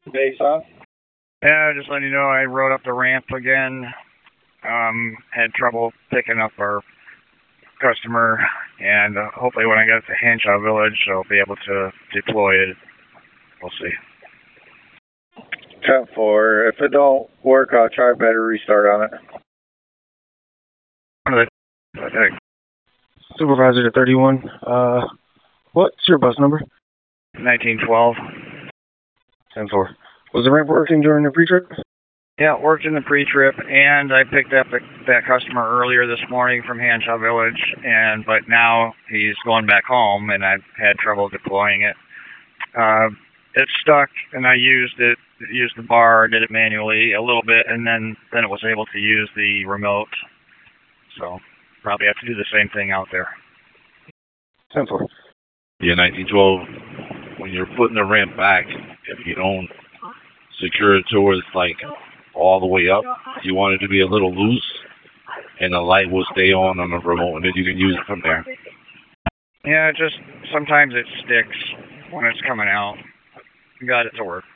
Base on? Yeah, just letting you know I rode up the ramp again. Had trouble picking up our customer, and hopefully when I get to Hanshaw Village, I'll be able to deploy it. We'll see. 10-4. If it don't work, I'll try battery restart on it. Supervisor to 31. What's your bus number? 1912. 10-4. Was the ramp working during the pre-trip? Yeah, it worked in the pre-trip, and I picked up that customer earlier this morning from Hanshaw Village, but now he's going back home, and I've had trouble deploying it. It's stuck, and I used the bar, did it manually a little bit, and then it was able to use the remote. So probably have to do the same thing out there. 10-4. Yeah, 1912. When you're putting the ramp back, if you don't secure it towards like all the way up, you want it to be a little loose, and the light will stay on the remote, and then you can use it from there. Yeah, just sometimes it sticks when it's coming out. Got it to work.